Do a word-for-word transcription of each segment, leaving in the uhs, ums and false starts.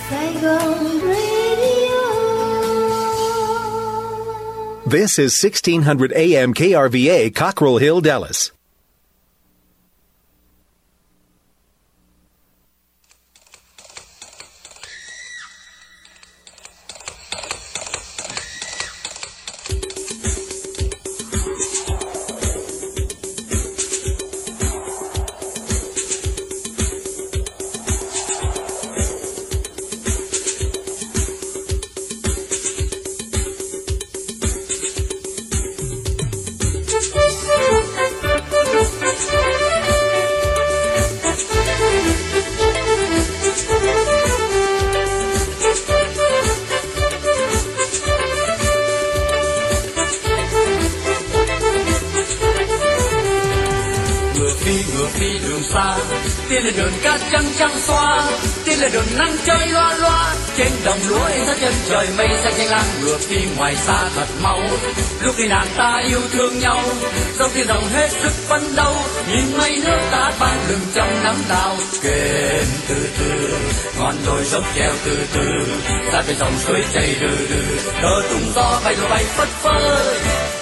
Saigon Radio. This is sixteen hundred A M K R V A, Cockrell Hill, Dallas. Tiên lên đường cát trắng trắng xóa, tiên lên đường nắng chơi loa loa, trên đồng lúa in ra chân trời mây xanh xanh lam, ngược đi ngoài xa thật mau. Lúc đi nàng ta yêu thương nhau, dòng tiên rồng hết sức phấn đấu, nhìn mây nước ta ban lưng trong nắng đào. Kèn từ từ, ngọn đồi dốc treo từ từ, ta bên dòng suối chảy từ từ, đỡ tung gió bay rồi bay phất phới.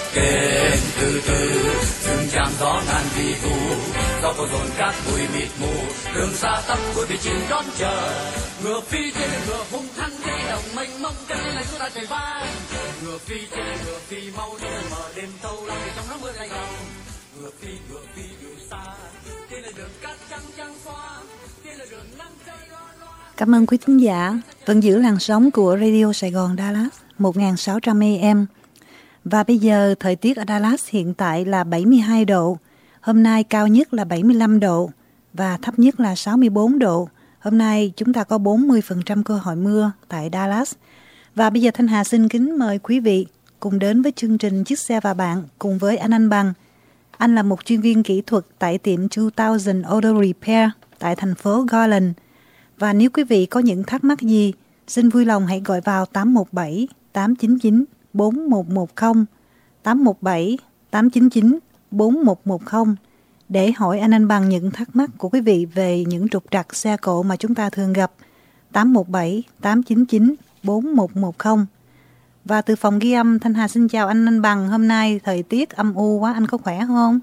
Kèn từ từ, từng tràng gió ngàn vi vu, gió có dồn cát bụi mịt mù, đường xa tăm cuối bị chìm đón chờ. Ngựa phi trên ngựa hung hăng dây đồng mênh mông, chân lên chúng ta chạy vai. Ngựa phi trên ngựa phi mau đi mở đêm thâu lắm vì trong nắng mưa lạnh lùng. Ngựa phi ngựa phi đường xa, trên là đường cát trắng trắng xóa, trên là đường nắng chơi loa loa. Cảm ơn quý thính giả vẫn giữ làn sóng của Radio Sài Gòn Dallas một nghìn sáu trăm A M. Và bây giờ thời tiết ở Dallas hiện tại là bảy mươi hai độ. Hôm nay cao nhất là bảy mươi lăm độ và thấp nhất là sáu mươi bốn độ. Hôm nay chúng ta có bốn mươi phần trăm cơ hội mưa tại Dallas. Và bây giờ Thanh Hà xin kính mời quý vị cùng đến với chương trình Chiếc xe và bạn cùng với anh Anh Bằng. Anh là một chuyên viên kỹ thuật tại tiệm hai nghìn Auto Repair tại thành phố Garland. Và nếu quý vị có những thắc mắc gì, xin vui lòng hãy gọi vào tám một bảy tám chín chín bốn một một không, tám một bảy tám chín chín bốn một một không để hỏi anh Anh Bằng những thắc mắc của quý vị về những trục trặc xe cộ mà chúng ta thường gặp. Tám một bảy tám chín chín bốn một một không. Và từ phòng ghi âm, Thanh Hà xin chào anh Anh Bằng. Hôm nay thời tiết âm u quá, anh có khỏe không?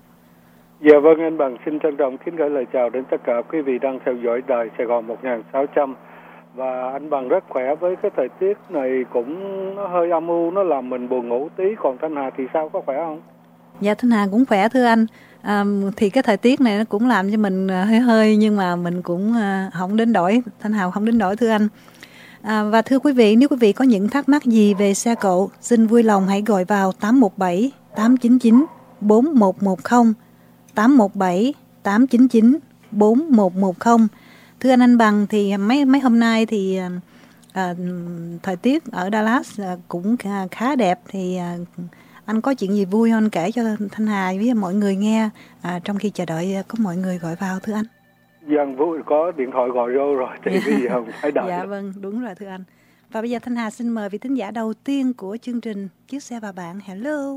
Dạ vâng, anh Bằng xin trân trọng kính gửi lời chào đến tất cả quý vị đang theo dõi đài Sài Gòn một nghìn sáu trăm. Và anh Bằng rất khỏe, với cái thời tiết này cũng nó hơi âm u, nó làm mình buồn ngủ tí. Còn Thanh Hà thì sao, có khỏe không? Dạ Thanh Hà cũng khỏe thưa anh. À, thì cái thời tiết này nó cũng làm cho mình hơi hơi nhưng mà mình cũng không đến đổi, Thanh Hà không đến đổi thưa anh. À, và thưa quý vị, nếu quý vị có những thắc mắc gì về xe cộ, xin vui lòng hãy gọi vào tám một bảy tám chín chín bốn một một không, tám một bảy tám chín chín bốn một một không. Thưa anh Anh Bằng, thì mấy mấy hôm nay thì à, thời tiết ở Dallas cũng khá đẹp, thì à, anh có chuyện gì vui không kể cho Thanh Hà với mọi người nghe à, trong khi chờ đợi có mọi người gọi vào thưa anh? Dân vui có điện thoại gọi vô rồi thì cái gì không phải đợi. Dạ vâng, đúng rồi thưa anh. Và bây giờ Thanh Hà xin mời vị thính giả đầu tiên của chương trình Chiếc xe và bạn. Hello.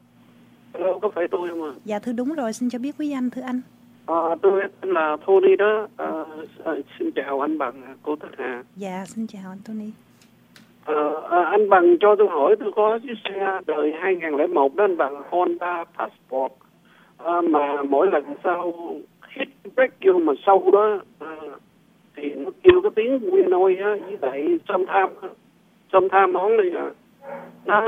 Hello, có phải tôi không ạ? Dạ thưa đúng rồi, xin cho biết quý danh thưa anh. À, tôi tên là Tony đó. À, xin chào anh Bằng, cô Thanh Hà. Dạ, xin chào anh Tony. À, à, anh Bằng cho tôi hỏi, tôi có chiếc xe đời hai nghìn lẻ một đó anh Bằng, Honda Passport, à, mà mỗi lần sau hit brake vô mà sâu đó à, thì nó kêu cái tiếng Winnoy á, với lại sometimes sometimes món này à, nó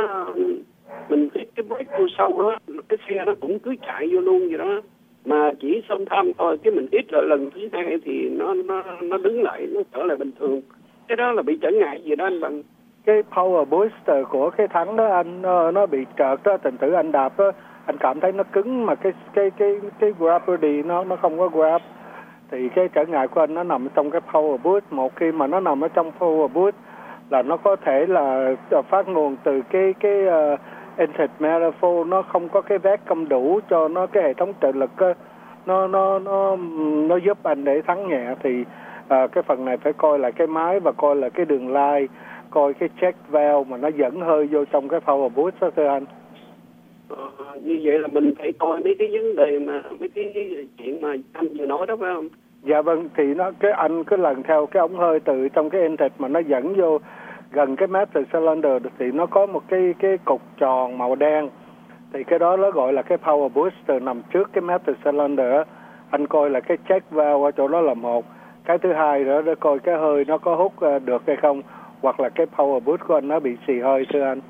mình hit cái brake vô sâu đó, cái xe nó cũng cứ chạy vô luôn vậy đó, mà chỉ sometimes thôi, cái mình hit lại lần thứ hai thì nó nó nó đứng lại, nó trở lại bình thường. Cái đó là bị trở ngại gì đó anh Bằng? Cái power booster của cái thắng đó anh, nó, nó bị trợt đó, thành thử anh đạp đó, anh cảm thấy nó cứng, mà cái cái cái cái gravity nó nó không có grab, thì cái trở ngại của anh nó nằm trong cái power boost. Một khi mà nó nằm ở trong power boost là nó có thể là phát nguồn từ cái cái uh, intake manifold, nó không có cái vét câm đủ cho nó, cái hệ thống trợ lực uh, nó nó nó nó giúp anh để thắng nhẹ. Thì uh, cái phần này phải coi lại cái máy và coi là cái đường line, coi cái check valve mà nó dẫn hơi vô trong cái power boost đó thưa anh. Ờ, như vậy là mình phải coi mấy cái vấn đề mà mấy cái chuyện mà anh vừa nói đó phải không? Dạ vâng, thì nó cái anh cứ lần theo cái ống hơi từ trong cái intake mà nó dẫn vô gần cái master cylinder thì nó có một cái cái cục tròn màu đen, thì cái đó nó gọi là cái power booster nằm trước cái master cylinder. Anh coi là cái check valve ở chỗ đó là một. Cái thứ hai nữa để coi cái hơi nó có hút được hay không, hoặc là cái power boost của anh nó bị xì hơi thưa anh.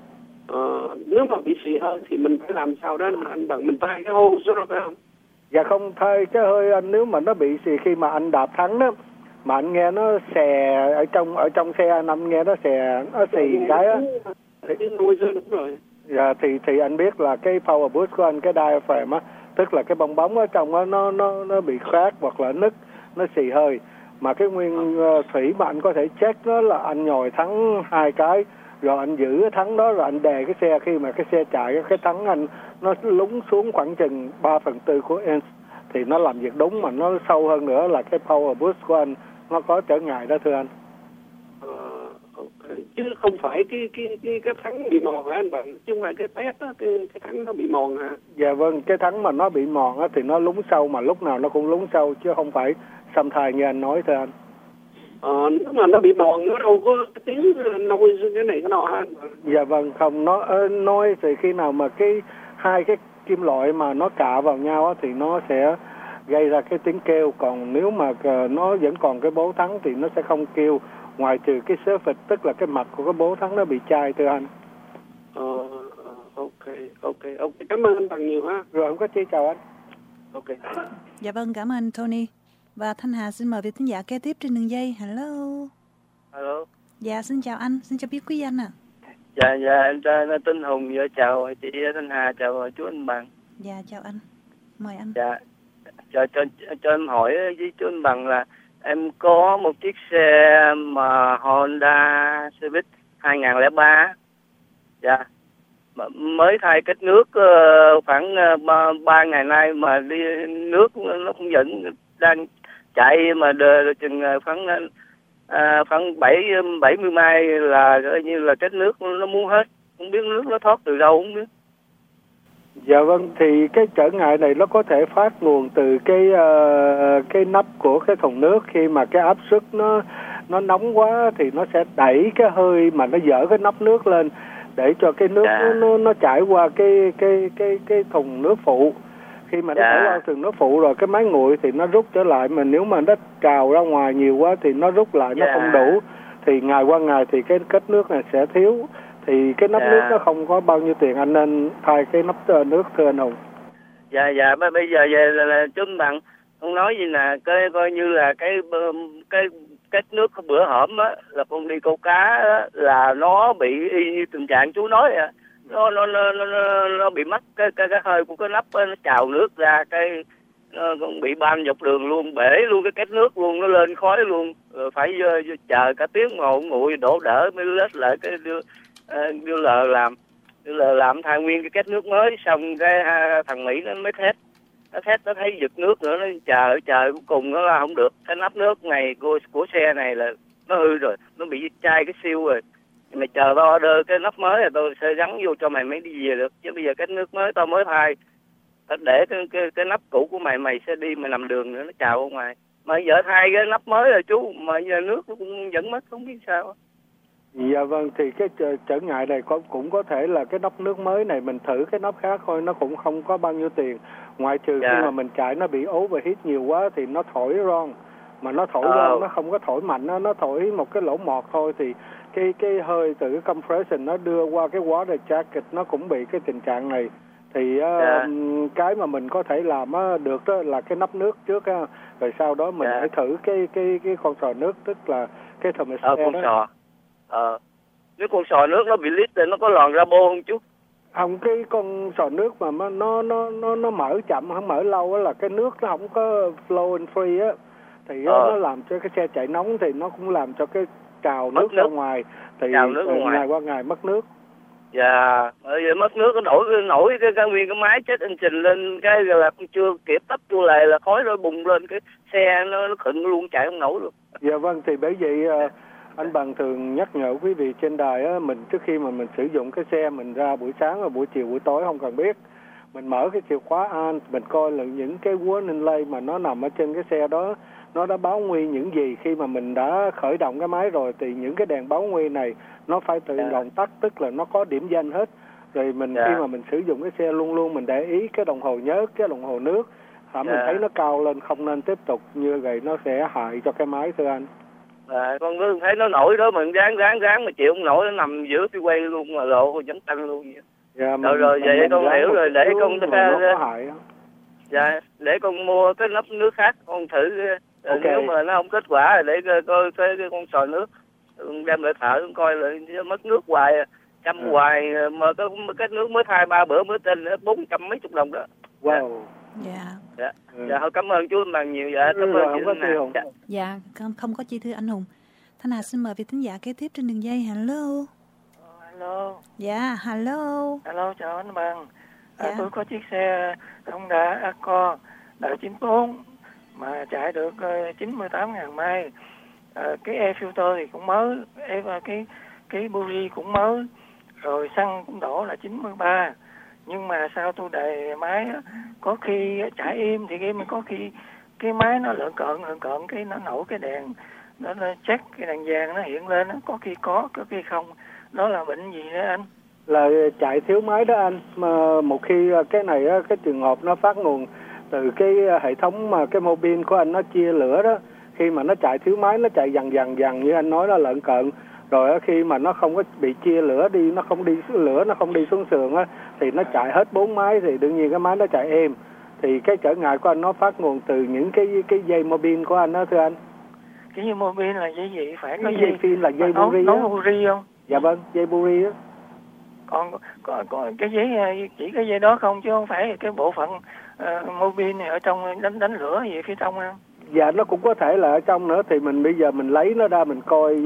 Ờ, nếu mà bị xì hơi thì mình phải làm sao đó anh bằng mình thay cái hô số đó phải không? Dạ không, thay cái hơi anh, nếu mà nó bị xì khi mà anh đạp thắng đó, mà anh nghe nó xè ở trong ở trong xe anh, anh nghe nó xè nó xì cái á, thì nuôi rồi đúng rồi. Dạ thì thì anh biết là cái power boost của anh, cái diaphragm á, tức là cái bong bóng ở trong á nó nó nó bị crack hoặc là nứt, nó xì hơi. Mà cái nguyên uh, thủy mà anh có thể check đó là anh nhồi thắng hai cái, rồi anh giữ cái thắng đó, rồi anh đè cái xe, khi mà cái xe chạy cái thắng anh nó lún xuống khoảng chừng ba phần tư của inch thì nó làm việc đúng, mà nó sâu hơn nữa là cái power boost của anh nó có trở ngại đó thưa anh. Ờ, okay. Chứ không phải cái cái cái cái thắng bị mòn hả anh bạn, chứ không phải cái test đó, cái cái thắng nó bị mòn hả? Dạ vâng, cái thắng mà nó bị mòn á thì nó lún sâu, mà lúc nào nó cũng lún sâu chứ không phải xâm thai như anh nói thưa anh. Ờ, nếu mà nó bị mòn nó đâu có cái tiếng nôi cái này cái nọ hả anh? Dạ vâng, không, nó nôi thì khi nào mà cái hai cái kim loại mà nó cạ vào nhau á thì nó sẽ gây ra cái tiếng kêu, còn nếu mà nó vẫn còn cái bố thắng thì nó sẽ không kêu, ngoài trừ cái surface, tức là cái mặt của cái bố thắng nó bị chai thưa anh. Ờ, ok, ok, ok, cảm ơn anh bằng nhiều ha. Rồi không có chi, chào anh. Ok. Dạ vâng, cảm ơn Tony. Và Thanh Hà xin mời vị thính giả kế tiếp trên đường dây. Hello. Hello. Dạ, xin chào anh, xin cho biết quý anh ạ. À. Dạ, dạ, em tên Hùng, dạ, chào chị Thanh Hà, chào chú anh Bằng. Dạ, chào anh, mời anh. Dạ, cho, cho, cho em hỏi với chú anh Bằng là em có một chiếc xe mà Honda Civic hai không không ba, dạ, mới thay kết nước uh, khoảng uh, ba ngày nay mà đi nước nó cũng vẫn đang chạy, mà đờ, chừng khoảng uh, khoảng bảy bảy mươi mai là coi như là kết nước nó muốn hết, không biết nước nó thoát từ đâu không biết. Dạ vâng, thì cái trở ngại này nó có thể phát nguồn từ cái uh, cái nắp của cái thùng nước. Khi mà cái áp suất nó nó nóng quá thì nó sẽ đẩy cái hơi mà nó dỡ cái nắp nước lên để cho cái nước dạ. nó, nó nó chảy qua cái cái cái cái thùng nước phụ. Khi mà nó dạ. chảy qua thùng nước phụ rồi cái máy nguội thì nó rút trở lại, mà nếu mà nó trào ra ngoài nhiều quá thì nó rút lại, dạ. nó không đủ, thì ngày qua ngày thì cái kết nước này sẽ thiếu, thì cái nắp dạ. nước nó không có bao nhiêu tiền, anh nên thay cái nắp nước thưa anh Hùng. Dạ dạ, bây giờ về là, là chúng bạn không nói gì nè, coi coi như là cái cái kết nước bữa hổm á là con đi câu cá á, là nó bị y như tình trạng chú nói à. nó nó nó nó nó bị mất cái cái cái hơi của cái nắp á, nó trào nước ra, cái nó cũng bị ban dọc đường luôn, bể luôn cái kết nước luôn, nó lên khói luôn, rồi phải uh, chờ cả tiếng ngồi nguội đổ đỡ mới lết lại cái đưa uh, đưa lờ làm đưa lờ làm thay nguyên cái kết nước mới, xong cái uh, thằng Mỹ nó mới thét nó thét nó thấy giật nước nữa, nó chờ chờ cuối cùng nó là không được, cái nắp nước này của của xe này là nó hư rồi, nó bị chai cái siêu rồi, mày chờ tao order cái nắp mới rồi tôi sẽ gắn vô cho mày mới đi về được, chứ bây giờ cái nước mới tao mới thay, tao để cái, cái cái nắp cũ của mày mày sẽ đi mày nằm đường nữa nó chào ở ngoài, mà giờ thay cái nắp mới rồi chú, mà giờ nước nó cũng vẫn mất không biết sao. Dạ vâng, thì cái trở, trở ngại này có, cũng có thể là cái nắp nước mới này mình thử cái nắp khác thôi, nó cũng không có bao nhiêu tiền, ngoại trừ dạ. khi mà mình chạy nó bị overheat nhiều quá thì nó thổi ron, mà nó thổi ờ. ron nó không có thổi mạnh, nó, nó thổi một cái lỗ mọt thôi, thì cái cái hơi từ cái compression nó đưa qua cái water jacket nó cũng bị cái tình trạng này. Thì dạ. uh, cái mà mình có thể làm uh, được đó là cái nắp nước trước uh, rồi sau đó mình dạ. hãy thử cái cái cái con sò nước, tức là cái thermostat ờ, con đó. Sò. Ờ, nếu con sò nước nó bị lít thì nó có lòn ra bô không chú? Không, cái con sò nước mà nó nó nó nó mở chậm, không mở lâu á, là cái nước nó không có flow and free á, thì ờ. nó làm cho cái xe chạy nóng thì nó cũng làm cho cái trào nước, nước ra ngoài, thì nước ngày ngoài. qua ngày mất nước. Dạ, bây giờ mất nước nó nổi nổi cái, cái nguyên cái máy chết anh trình lên cái là chưa kịp tấp chua lề là khói rồi bùng lên, cái xe nó nó khựng luôn, chạy không nổi luôn. Dạ vâng, thì bởi vậy uh, anh Bằng thường nhắc nhở quý vị trên đài á, mình trước khi mà mình sử dụng cái xe mình ra buổi sáng và buổi chiều buổi tối không cần biết, mình mở cái chìa khóa an, mình coi là những cái warning light mà nó nằm ở trên cái xe đó nó đã báo nguy những gì. Khi mà mình đã khởi động cái máy rồi thì những cái đèn báo nguy này nó phải tự Yeah. động tắt, tức là nó có điểm danh hết. Rồi mình Yeah. khi mà mình sử dụng cái xe luôn luôn mình để ý cái đồng hồ nhớt, cái đồng hồ nước, hả mình Yeah. thấy nó cao lên không nên tiếp tục, như vậy nó sẽ hại cho cái máy thưa anh. À, con cứ thấy nó nổi đó mình ráng ráng ráng mà chịu không nổi, nó nằm giữa cái quay luôn mà lộ chấn tăng luôn vậy. Dạ, rồi rồi vậy con hiểu rồi, để con nó có hại đó. Dạ, để con mua cái nắp nước khác con thử. Okay. Nếu mà nó không kết quả để coi cái, cái con sò nước, con đem lại thợ con coi lại mất nước hoài, chăm ừ. hoài mà cái cái nước mới thay ba bữa mới tin bốn trăm mấy chục đồng đó. Wow. Dạ. Dạ. Ừ. Dạ, thôi cảm ơn chú anh Bằng nhiều. Dạ, cảm ừ, ơn chị Thanh Hà. Dạ. dạ, không, không có chi thưa anh Hùng. Thanh Hà xin mời vị thính giả kế tiếp trên đường dây. Hello. Hello. Dạ, hello. Hello, chào anh Bằng. Dạ. À, tôi có chiếc xe Honda Accord đời chín bốn mà chạy được uh, chín mươi tám ngàn mai. À, cái air filter thì cũng mới, air, cái cái buri cũng mới, rồi xăng cũng đổ là chín mươi ba. Nhưng mà sao tôi đề máy á, có khi chạy im thì cái có khi cái máy nó lợn cợn lợn cợn cái nó nổ cái đèn, nó, nó check cái đèn vàng nó hiện lên, có khi có, có khi không. Đó là bệnh gì đó anh? Là chạy thiếu máy đó anh. Mà một khi cái này cái trường hợp nó phát nguồn từ cái hệ thống mà cái mobile của anh nó chia lửa đó, khi mà nó chạy thiếu máy nó chạy dần dần dần như anh nói là lợn cợn, rồi khi mà nó không có bị chia lửa đi, nó không đi lửa nó không đi xuống sườn á, thì nó chạy hết bốn máy thì đương nhiên cái máy nó chạy êm. Thì cái trở ngại của anh nó phát nguồn từ những cái cái dây mobile của anh đó thưa anh. Cái dây mobile là dây gì? Phải có cái dây, dây pin là dây buri á. Nấu buri không? Dạ vâng, dây buri á. Còn có, có cái giấy chỉ cái dây đó không, chứ không phải cái bộ phận uh, mobile này ở trong đánh đánh lửa gì phía trong không? Dạ nó cũng có thể là ở trong nữa, thì mình bây giờ mình lấy nó ra mình coi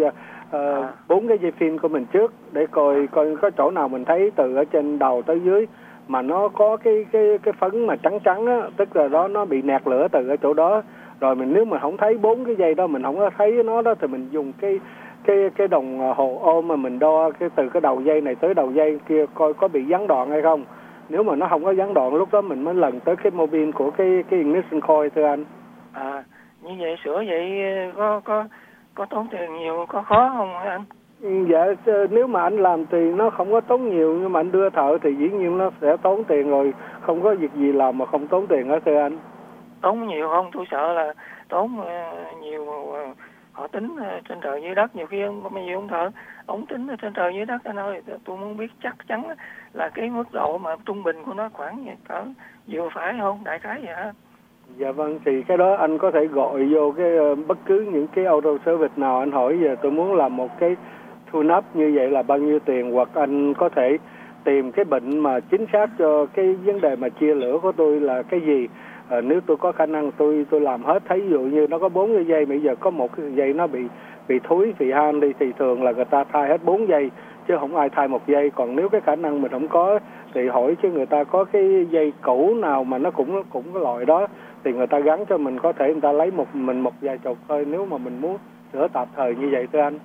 bốn uh, à. cái dây pin của mình trước để coi coi có chỗ nào mình thấy từ ở trên đầu tới dưới mà nó có cái cái cái phấn mà trắng trắng á, tức là đó nó bị nẹt lửa từ ở chỗ đó. Rồi mình nếu mà không thấy bốn cái dây đó, mình không có thấy nó đó, thì mình dùng cái cái cái đồng hồ ôm mà mình đo cái từ cái đầu dây này tới đầu dây kia coi có bị gián đoạn hay không. Nếu mà nó không có gián đoạn, lúc đó mình mới lần tới cái mobile của cái cái ignition coil thưa anh. À, như vậy sửa vậy có có có tốn tiền nhiều, có khó không hả anh? Dạ nếu mà anh làm thì nó không có tốn nhiều, nhưng mà anh đưa thợ thì dĩ nhiên nó sẽ tốn tiền rồi, không có việc gì làm mà không tốn tiền hết thưa anh. Tốn nhiều không? Tôi sợ là tốn uh, nhiều, uh, họ tính uh, trên trời dưới đất, nhiều khi ông bây giờ ông thợ ông tính trên trời dưới đất anh ơi. Tôi muốn biết chắc chắn là cái mức độ mà trung bình của nó khoảng cỡ vừa phải không, đại khái vậy hả? Dạ vâng, thì cái đó anh có thể gọi vô cái uh, bất cứ những cái auto service nào, anh hỏi giờ tôi muốn làm một cái tune up như vậy là bao nhiêu tiền, hoặc anh có thể tìm cái bệnh mà chính xác cho cái vấn đề mà chia lửa của tôi là cái gì. À, nếu tôi có khả năng tôi tôi làm hết. Thấy ví dụ như nó có bốn cái dây, bây giờ có một cái dây nó bị bị thúi bị han đi thì thường là người ta thay hết bốn dây chứ không ai thay một dây. Còn nếu cái khả năng mình không có thì hỏi chứ người ta có cái dây cũ nào mà nó cũng cũng cái loại đó thì người ta gắn cho mình, có thể người ta lấy một mình một vài chục thôi nếu mà mình muốn sửa tạm thời như vậy thưa anh.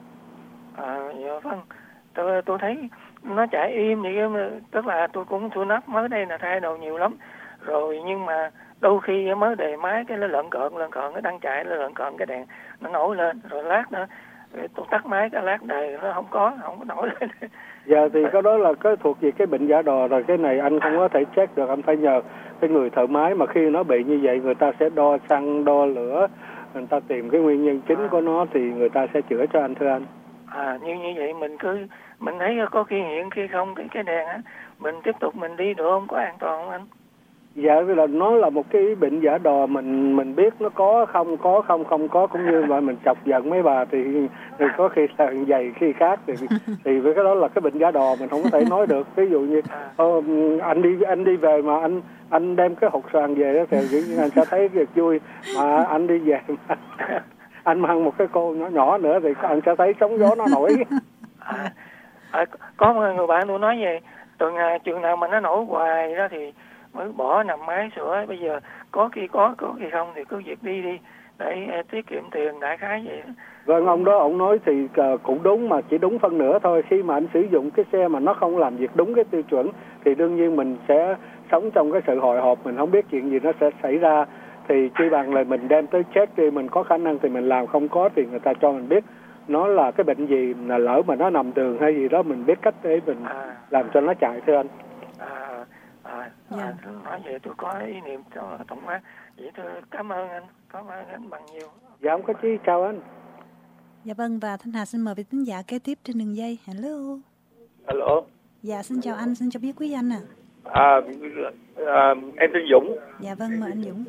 À dạ vâng, tôi tôi thấy nó chạy im thì tức là tôi cũng tôi nắp mới đây là thay đồ nhiều lắm rồi, nhưng mà đôi khi mới đề máy cái nó lợn cợn lợn cợn cái đang chạy nó lợn cợn cái đèn nó nổi lên, rồi lát nữa tôi tắt máy cái lát đề nó không có không có nổi lên. Dạ thì cái đó là cái thuộc về cái bệnh giả đò rồi, cái này anh không có thể check được, anh phải nhờ cái người thợ máy mà khi nó bị như vậy người ta sẽ đo xăng đo lửa, người ta tìm cái nguyên nhân chính à. của nó thì người ta sẽ chữa cho anh thưa anh. À như như vậy mình cứ mình thấy có khi hiện khi không cái cái đèn á, mình tiếp tục mình đi được không, có an toàn không anh? Dạ là nó là một cái bệnh giả đò, mình mình biết nó có không có không không có, cũng như mà mình chọc giận mấy bà thì, thì có khi là vậy khi khác thì thì với cái đó là cái bệnh giả đò mình không có thể nói được. Ví dụ như oh, anh đi anh đi về mà anh anh đem cái hột xoàn về đó thì anh sẽ thấy việc vui, mà anh đi về mà anh mang một cái cô nhỏ nhỏ nữa thì anh sẽ thấy sóng gió nó nổi. À, à, có một người bạn tôi nói về từ ngày trường nào mà nó nổi hoài đó thì mới bỏ nằm máy sửa. Bây giờ có khi có có khi không thì cứ việc đi đi để uh, tiết kiệm tiền, đại khái vậy. Vâng, ông đó ông nói thì uh, cũng đúng, mà chỉ đúng phân nửa thôi. Khi mà anh sử dụng cái xe mà nó không làm việc đúng cái tiêu chuẩn thì đương nhiên mình sẽ sống trong cái sự hồi hộp, mình không biết chuyện gì nó sẽ xảy ra, thì chi bằng là mình đem tới check đi, mình có khả năng thì mình làm, không có thì người ta cho mình biết nó là cái bệnh gì, là lỡ mà nó nằm tường hay gì đó mình biết cách để mình à. làm cho nó chạy, thưa anh. À, à, yeah. à, nói vậy tôi có ý niệm cho tổng quát. Vậy tôi cảm ơn anh, cảm ơn anh bằng nhiều. Dạ không có chi, chào anh. Dạ vâng, và Thanh Hà xin mời vị thính giả kế tiếp trên đường dây. Hello. Hello. Dạ xin chào anh, xin cho biết quý anh ạ. À. À, à, em tên Dũng. Dạ vâng, mời anh Dũng.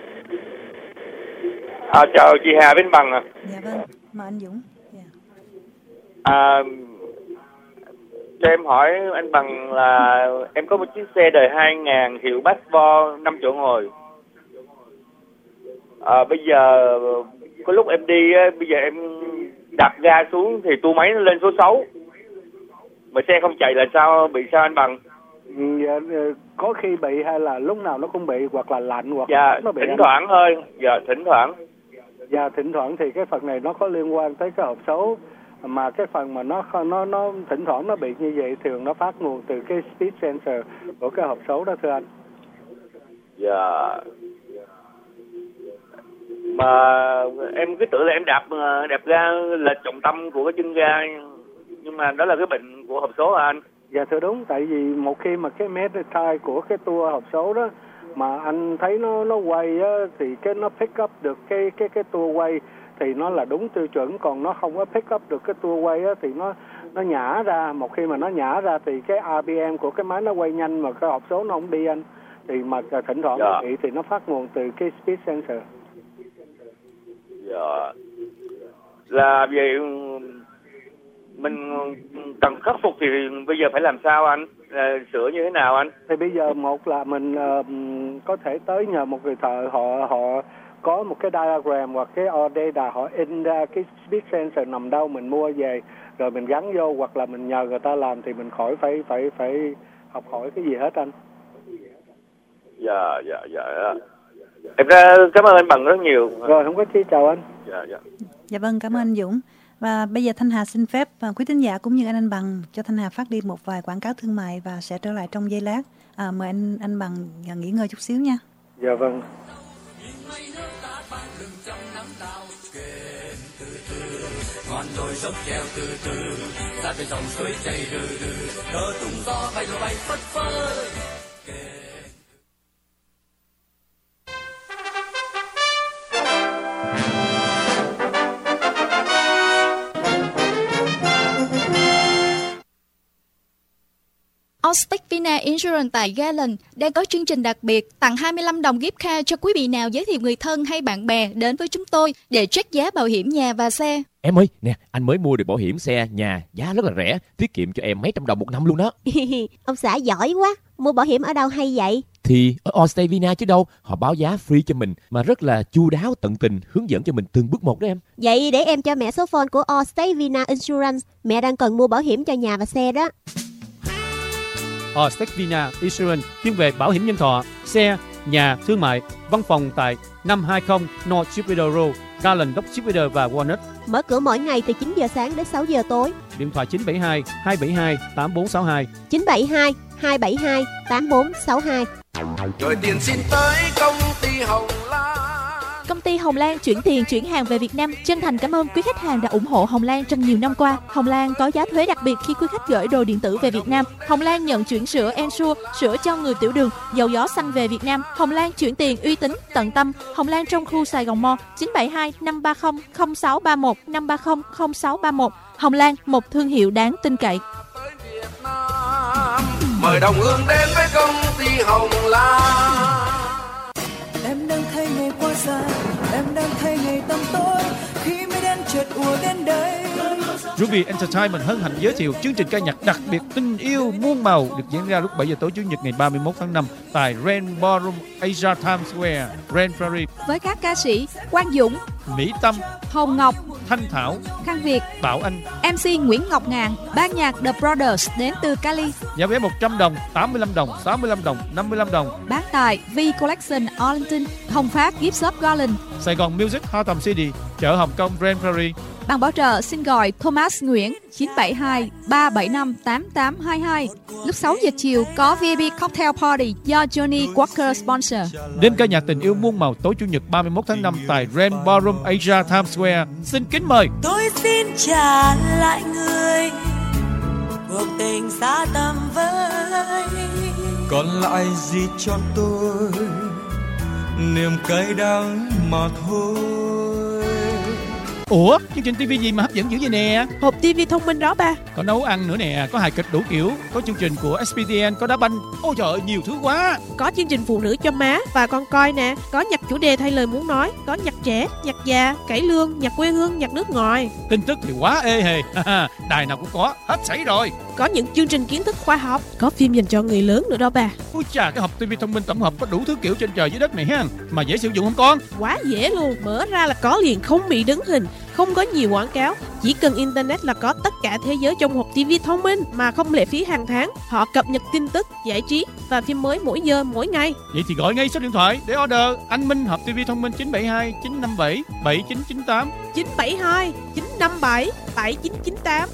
À, chào chị Hà Vinh Bằng à. Dạ vâng, mời anh Dũng. Yeah. À, cho em hỏi anh Bằng là em có một chiếc xe đời hai nghìn hiệu Passport năm chỗ ngồi. À, bây giờ có lúc em đi bây giờ em đạp ga xuống thì tua máy nó lên số sáu, mà xe không chạy là sao, bị sao anh Bằng? Dạ, có khi bị hay là lúc nào nó cũng bị, hoặc là lạnh hoặc dạ, nó bị thỉnh thoảng thôi. Dạ, thỉnh thoảng. Dạ, thỉnh thoảng thì cái phần này nó có liên quan tới cái hộp số, mà cái phần mà nó nó nó thỉnh thoảng nó bị như vậy thường nó phát nguồn từ cái speed sensor của cái hộp số đó, thưa anh. Dạ. Mà em cứ tưởng là em đạp đạp ga là trọng tâm của cái chân ga, nhưng mà đó là cái bệnh của hộp số hả anh? Dạ thưa đúng, tại vì một khi mà cái meta của cái tua hộp số đó mà anh thấy nó nó quay á, thì cái nó pick up được cái cái cái tua quay thì nó là đúng tiêu chuẩn, còn nó không có pick up được cái tua quay á, thì nó nó nhả ra. Một khi mà nó nhả ra thì cái rờ pê em của cái máy nó quay nhanh mà cái hộp số nó không đi anh, thì mà thỉnh thoảng dạ. bị thì nó phát nguồn từ cái speed sensor. Dạ. Là vậy mình cần khắc phục thì bây giờ phải làm sao anh? À, sửa như thế nào anh? Thì bây giờ một là mình uh, có thể tới nhờ một người thợ, họ họ có một cái diagram hoặc cái data, họ in ra cái speed sensor nằm đâu, mình mua về rồi mình gắn vô, hoặc là mình nhờ người ta làm thì mình khỏi phải phải phải học hỏi cái gì hết anh. Dạ dạ dạ. Em ra cảm ơn anh Bằng rất nhiều. Rồi không có chi, chào anh. Dạ dạ. Dạ vâng, cảm ơn anh Dũng. Và bây giờ Thanh Hà xin phép và quý thính giả cũng như anh anh Bằng cho Thanh Hà phát đi một vài quảng cáo thương mại và sẽ trở lại trong giây lát. À, mời anh anh Bằng nghỉ ngơi chút xíu nha. Dạ vâng. Ngọn đồi dốc treo từ từ, ra bên dòng suối chảy rừ rừ, đỡ tung gió bay rồi bay phất phơ. Allstate Vina Insurance tại Garland đang có chương trình đặc biệt tặng hai mươi lăm đồng gift card cho quý vị nào giới thiệu người thân hay bạn bè đến với chúng tôi để check giá bảo hiểm nhà và xe. Em ơi, nè, anh mới mua được bảo hiểm xe, nhà, giá rất là rẻ, tiết kiệm cho em mấy trăm đồng một năm luôn đó. Ông xã giỏi quá, mua bảo hiểm ở đâu hay vậy? Thì ở Allstate Vina chứ đâu, họ báo giá free cho mình mà rất là chu đáo, tận tình, hướng dẫn cho mình từng bước một đó em. Vậy để em cho mẹ số phone của Allstate Vina Insurance, mẹ đang cần mua bảo hiểm cho nhà và xe đó. Allstate Vina Insurance chuyên về bảo hiểm nhân thọ, xe, nhà, thương mại, văn phòng tại năm hai không North Jupiter Road, Garland, Dock Jupiter và Walnut. Mở cửa mỗi ngày từ chín giờ sáng đến sáu giờ tối. Điện thoại chín bảy hai hai bảy hai tám bốn sáu hai. chín bảy hai hai bảy hai tám bốn sáu hai. Rồi tiền xin tới công ty Hồng Lan. Công ty Hồng Lan chuyển tiền chuyển hàng về Việt Nam chân thành cảm ơn quý khách hàng đã ủng hộ Hồng Lan trong nhiều năm qua. Hồng Lan có giá thuế đặc biệt khi quý khách gửi đồ điện tử về Việt Nam. Hồng Lan nhận chuyển sữa Ensure, sữa cho người tiểu đường, dầu gió xanh về Việt Nam. Hồng Lan chuyển tiền uy tín, tận tâm. Hồng Lan trong khu Sài Gòn Mall chín bảy hai năm ba không không sáu ba một năm ba không không sáu ba một. Hồng Lan, một thương hiệu đáng tin cậy. Mời đồng hương đến với công ty Hồng Lan. Em đang thấy ngày qua dài, em đang thấy ngày tăm tối khi mây đen chợt ùa đến đây. Ruby Entertainment hân hạnh giới thiệu chương trình ca nhạc đặc biệt Tình yêu muôn màu được diễn ra lúc bảy giờ tối Chủ nhật ngày ba mươi mốt tháng năm tại Grand Ballroom Asia Times Square, Grand Prairie. Với các ca sĩ Quang Dũng, Mỹ Tâm, Hồng Ngọc, Thanh Thảo, Khang Việt, Bảo Anh, em xê Nguyễn Ngọc Ngạn, ban nhạc The Brothers đến từ Cali. Giá vé một trăm đồng, tám mươi lăm đồng, sáu mươi lăm đồng, năm mươi lăm đồng. Bán tại V Collection Arlington, Hồng Phát Gift Shop Garland, Sài Gòn Music Hot City, chợ Hồng Kông Grand Prairie, Bạn bảo trợ xin gọi Thomas Nguyễn chín bảy hai ba bảy năm tám tám hai hai. Lúc sáu giờ chiều có vê i pê Cocktail Party do Johnny Walker sponsor. Đêm ca nhạc tình yêu muôn màu tối Chủ nhật ba mươi mốt tháng năm tại Grand Ballroom Asia Times Square. Xin kính mời. Tôi xin trả lại người cuộc tình xa tầm với. Còn lại gì cho tôi niềm cay đắng mà thôi. Ủa, chương trình ti vi gì mà hấp dẫn dữ vậy nè? Hộp ti vi thông minh đó ba. Có nấu ăn nữa nè, có hài kịch đủ kiểu, có chương trình của ét pê tê en, có đá banh. Ôi trời ơi, nhiều thứ quá. Có chương trình phụ nữ cho má và con coi nè. Có nhạc chủ đề thay lời muốn nói. Có nhạc trẻ, nhạc già, cải lương, nhạc quê hương, nhạc nước ngoài. Tin tức thì quá ê hề. Đài nào cũng có, hết sảy rồi. Có những chương trình kiến thức khoa học. Có phim dành cho người lớn nữa đó ba. Ôi chà, cái hộp ti vi thông minh tổng hợp có đủ thứ kiểu trên trời dưới đất này ha. Mà dễ sử dụng không con? Quá dễ luôn, mở ra là có liền, không bị đứng hình, không có nhiều quảng cáo. Chỉ cần internet là có tất cả thế giới trong hộp ti vi thông minh mà không lệ phí hàng tháng. Họ cập nhật tin tức, giải trí và phim mới mỗi giờ mỗi ngày. Vậy thì gọi ngay số điện thoại để order. Anh Minh, hộp ti vi thông minh chín bảy hai chín năm bảy bảy chín chín tám chín bảy hai chín năm bảy bảy chín chín tám.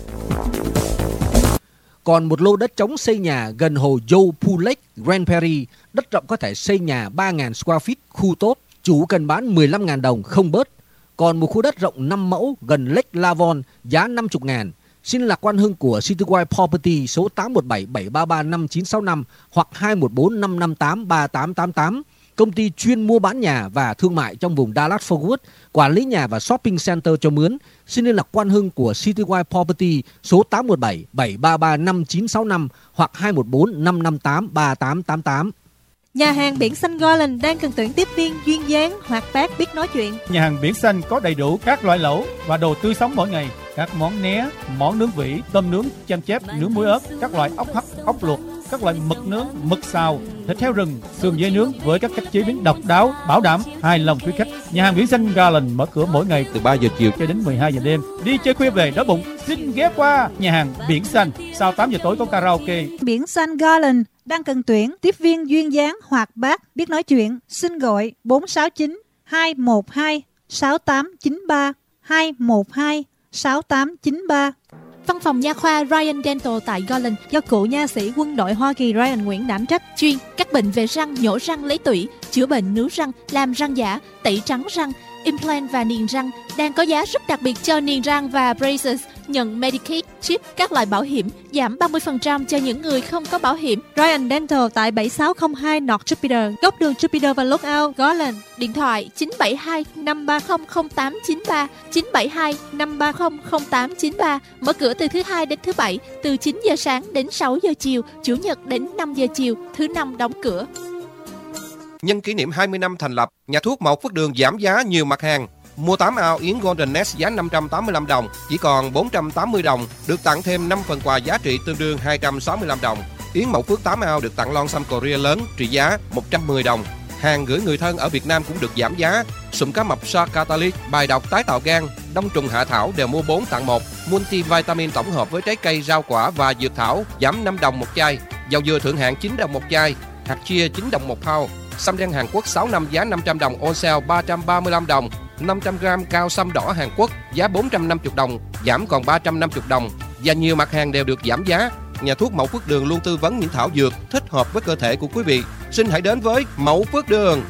Còn một lô đất trống xây nhà gần hồ Joe Pool Lake, Grand Prairie, đất rộng có thể xây nhà ba nghìn square feet, khu tốt, chủ cần bán mười lăm nghìn đồng không bớt. Còn một khu đất rộng năm mẫu gần Lake Lavon, giá năm mươi ngàn. Xin lạc quan Hưng của Citywide Property số tám một bảy bảy ba ba năm chín sáu năm hoặc hai một bốn năm năm tám ba tám tám tám. Công ty chuyên mua bán nhà và thương mại trong vùng Dallas-Fort Worth, quản lý nhà và shopping center cho mướn. Xin liên lạc Quan Hưng của Citywide Property số tám một bảy bảy ba ba năm chín sáu năm hoặc hai một bốn năm năm tám ba tám tám tám. Nhà hàng Biển Xanh Garland đang cần tuyển tiếp viên duyên dáng, hoạt bát, biết nói chuyện. Nhà hàng Biển Xanh có đầy đủ các loại lẩu và đồ tươi sống mỗi ngày. Các món né, món nướng vỉ, tôm nướng, chan chép, nướng muối ớt, các loại ốc hấp, ốc luộc, các loại mực nướng, mực xào, thịt heo rừng, sườn dê nướng với các cách chế biến độc đáo, bảo đảm hài lòng quý khách. Nhà hàng Biển Xanh Garland mở cửa mỗi ngày từ ba giờ chiều cho đến mười hai giờ đêm. Đi chơi khuya về đói bụng, xin ghé qua nhà hàng Biển Xanh. Sau tám giờ tối có karaoke. Biển Xanh Garland đang cần tuyển tiếp viên duyên dáng, hoạt bát, biết nói chuyện. Xin gọi bốn sáu chín hai một hai sáu tám chín ba hai một hai sáu tám chín ba. Văn phòng nha khoa Ryan Dental tại Garland do cựu nha sĩ quân đội Hoa Kỳ Ryan Nguyễn đảm trách, chuyên các bệnh về răng, nhổ răng, lấy tủy, chữa bệnh nướu răng, làm răng giả, tẩy trắng răng, implant và niềng răng. Đang có giá rất đặc biệt cho niềng răng và braces, nhận Medicaid, chip, các loại bảo hiểm, giảm ba mươi phần trăm cho những người không có bảo hiểm. Ryan Dental tại bảy sáu không hai North Jupiter, góc đường Jupiter và Lookout, Garland. Điện thoại chín bảy hai năm ba không không tám chín ba, chín bảy hai năm ba không không tám chín ba. Mở cửa từ thứ hai đến thứ bảy, từ chín giờ sáng đến sáu giờ chiều, chủ nhật đến năm giờ chiều, thứ năm đóng cửa. Nhân kỷ niệm hai mươi năm thành lập, nhà thuốc Mậu Phước Đường giảm giá nhiều mặt hàng. Mua tám ao yến Golden Nest giá năm trăm tám mươi lăm đồng, chỉ còn bốn trăm tám mươi đồng, được tặng thêm năm phần quà giá trị tương đương hai trăm sáu mươi lăm đồng. Yến Mậu Phước tám ao được tặng lon xăm Korea lớn trị giá một trăm mười đồng. Hàng gửi người thân ở Việt Nam cũng được giảm giá. Sụm cá mập Shark Catalyst, bài độc tái tạo gan, đông trùng hạ thảo đều mua bốn tặng một. Multivitamin tổng hợp với trái cây, rau quả và dược thảo giảm năm đồng một chai. Dầu dừa thượng hạng chín đồng một chai. Hạt chia chín đồng một pound. Sâm đen Hàn Quốc sáu năm giá năm trăm đồng, on sale ba trăm ba mươi lăm đồng. năm trăm gam cao sâm đỏ Hàn Quốc giá bốn trăm năm mươi đồng, giảm còn ba trăm năm mươi đồng. Và nhiều mặt hàng đều được giảm giá. Nhà thuốc Mậu Phước Đường luôn tư vấn những thảo dược thích hợp với cơ thể của quý vị. Xin hãy đến với Mậu Phước Đường.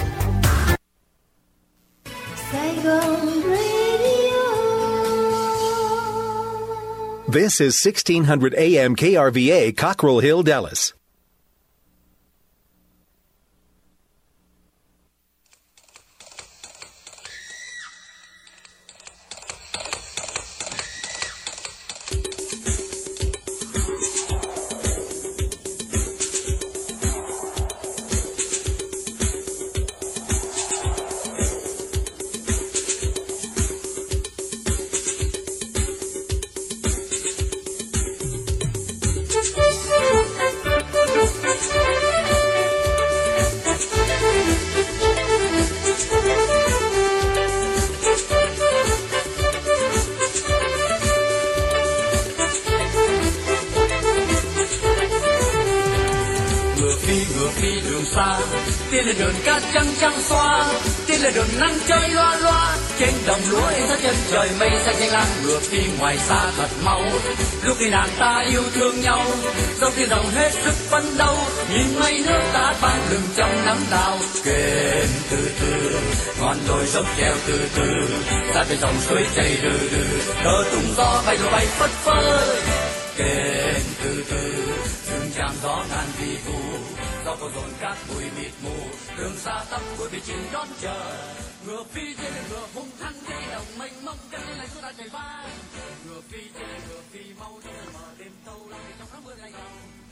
This is sixteen hundred A M K R V A, Cockrell Hill, Dallas. Tiên là đường cát trắng trắng xoa, tiên là đường nắng chơi loa loa, trên đồng lúa in dấu chân trời mây xanh xanh lam ngược đi ngoài xa thật mau. Lúc khi nàng ta yêu thương nhau, dòng tiếng rồng hết sức phấn đấu, nhìn mây nước ta vang lừng trong nắng đào. Kênh từ từ ngọn đồi dốc treo từ từ, ta bên dòng suối chảy từ từ, cờ tung gió bay rồi bay phất phơ. Kênh từ từ rừng tràm gió ngàn vi vu, gió có dồn cát bụi mịt mù, đường xa tăm bụi bị chìm đón chờ. Ngựa phi trên ngựa hung hăng đi đồng mênh mông, cơn lên lại ta chạy vai. Ngựa phi trên ngựa phi mau đi mở đêm tâu lắm trong nắng mưa ngày đầu.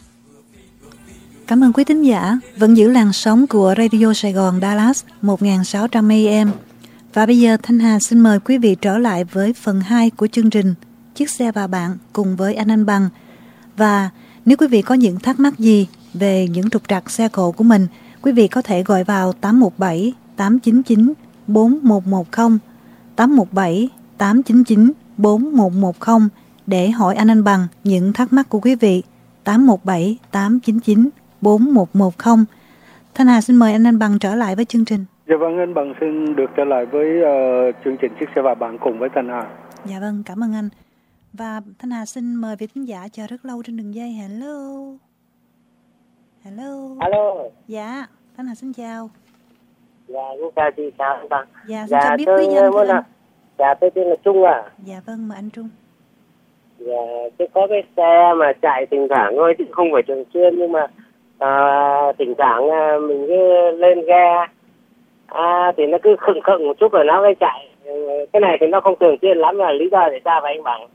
Cảm ơn quý thính giả vẫn giữ làn sóng của Radio Sài Gòn Dallas một nghìn sáu trăm A M. Và bây giờ Thanh Hà xin mời quý vị trở lại với phần hai của chương trình Chiếc xe và bạn cùng với anh Anh Bằng. Và nếu quý vị có những thắc mắc gì về những trục trặc xe cộ của mình, quý vị có thể gọi vào tám một bảy tám chín chín bốn một một không, tám một bảy tám chín chín bốn một một không để hỏi anh Anh Bằng những thắc mắc của quý vị. tám một bảy tám chín chín bốn một một không. Thanh Hà xin mời anh Anh Bằng trở lại với chương trình. Dạ vâng, anh Bằng xin được trở lại với uh, chương trình Chiếc xe và bạn cùng với Thanh Hà. Dạ vâng, cảm ơn anh. Và Thanh Hà xin mời vị thính giả chờ rất lâu trên đường dây. Hello. Hello. Alo. Dạ, Thanh Hà xin chào. Dạ, xin chào chị, chào anh Bằng. Dạ, xin dạ, cho biết quý danh thưa anh. Dạ, tôi tên là Trung à. Dạ vâng, mời anh Trung. Dạ, tôi có cái xe mà chạy thỉnh thoảng thôi, chứ không phải thường xuyên, nhưng mà à, thỉnh thoảng à, mình cứ lên ghe à, thì nó cứ khựng khựng một chút rồi nó mới chạy. Cái này thì nó không thường xuyên lắm, là lý do tại sao vậy anh Bằng?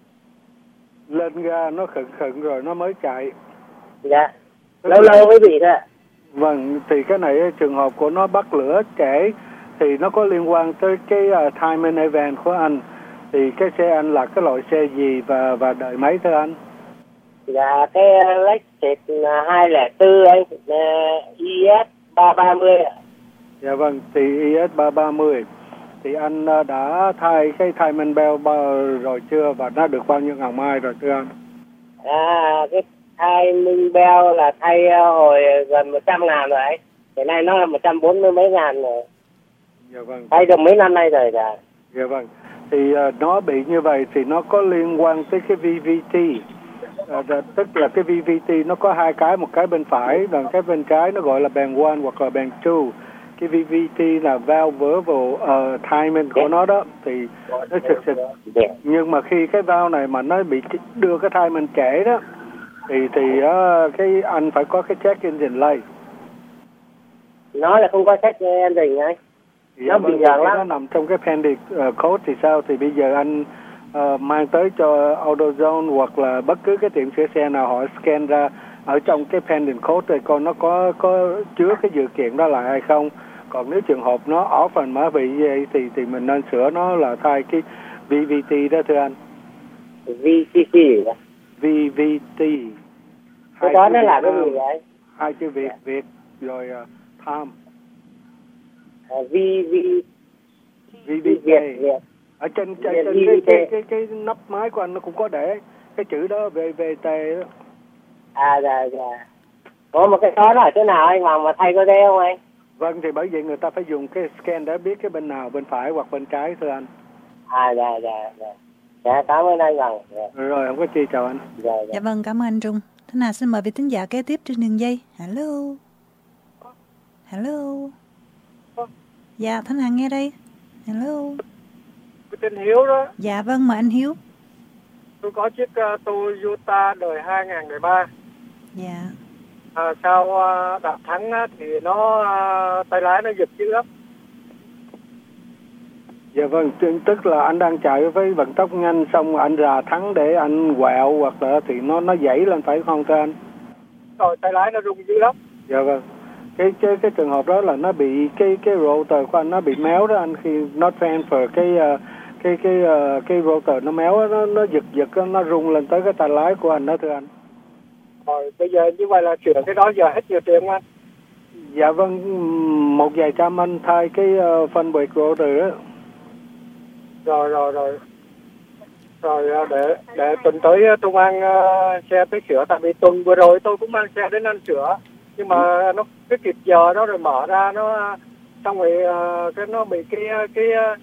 Lên ga nó khựng khựng rồi nó mới chạy. Dạ, lâu lâu mới bị thôi. Vâng, thì cái này trường hợp của nó bắt lửa trễ thì nó có liên quan tới cái uh, timing event của anh. Thì cái xe anh là cái loại xe gì và và đời mấy thưa anh? Dạ, cái Lexus hai không bốn anh, i ét ba ba mươi ạ. Dạ vâng, thì i ét ba ba mươi. Thì anh uh, đã thay cái timing belt rồi chưa và nó được bao nhiêu ngàn mai rồi thưa anh? À, cái timing belt là thay uh, hồi gần một trăm ngàn rồi ấy. Hiện nay nó là một trăm bốn mươi mấy ngàn rồi. Dạ vâng. Thay được mấy năm nay rồi dạ. Dạ vâng. Thì uh, nó bị như vậy thì nó có liên quan tới cái vê vê tê. Uh, tức là cái vê vê tê nó có hai cái, một cái bên phải và cái bên trái nó gọi là band một hoặc là band hai. Cái vê vê tê là valve verbal uh, timing của nó đó thì nó xịt xịt. Nhưng mà khi cái valve này mà nó bị đưa cái timing trễ đó thì thì uh, cái anh phải có cái check engine light. Nó là không có check engine ấy. Nó bình thường lắm. Nó nằm trong cái pending uh, code thì sao? Thì bây giờ anh uh, mang tới cho AutoZone hoặc là bất cứ cái tiệm sửa xe nào họ scan ra ở trong cái pending code rồi coi nó có có chứa cái dữ kiện đó lại hay không. Còn nếu trường hợp nó off phần mã bị vậy thì thì mình nên sửa nó là thay cái vê vê tê đó thưa anh. vê xê xê à? vê vê tê. Cái đó nó là cái gì vậy? Hai chữ Việt Việt rồi uh, time. À, vê vê vê vê tê. Ở trên trên, trên cái, cái, cái cái nắp máy của anh nó cũng có để cái chữ đó vê vê tê đó. À dạ dạ. Có một cái đó là ở chỗ nào anh mà mà thay có đây không anh? Vâng, thì bởi vậy người ta phải dùng cái scan để biết cái bên nào, bên phải hoặc bên trái thưa anh. À dạ dạ dạ. Dạ cảm ơn anh Bằng. Dạ. Rồi không có chi, chào anh. Dạ, dạ. Dạ vâng, cảm ơn anh Trung. Thanh Hà xin mời vị thính giả kế tiếp trên đường dây. Hello. Hello. Dạ, Thanh Hà nghe đây. Hello. Tôi tên Hiếu đó. Dạ vâng, mời anh Hiếu. Tôi có chiếc uh, Toyota đời hai không không ba. Dạ. À, sau uh, đạp thắng uh, thì nó uh, tay lái nó giật dữ lắm. Dạ vâng, tức là anh đang chạy với vận tốc nhanh xong anh rà thắng để anh quẹo hoặc là thì nó nó dãy lên phải không thưa anh? Rồi tay lái nó rung dữ lắm. Dạ vâng. Cái cái cái trường hợp đó là nó bị cái cái rotor của anh nó bị méo đó anh, khi nó transfer cái uh, cái cái uh, cái rotor nó méo nó nó giật giật nó rung lên tới cái tay lái của anh đó thưa anh. Rồi bây giờ như vậy là sửa cái đó giờ hết nhiều tiền không anh? Dạ vâng, một vài trăm anh thay cái uh, phân brake rotor đó. Rồi rồi rồi. Rồi để để tuần tới tôi mang uh, xe tới sửa, tại vì tuần vừa rồi tôi cũng mang xe đến anh sửa, nhưng mà nó cái kịp giờ đó rồi mở ra nó xong rồi uh, cái nó bị cái cái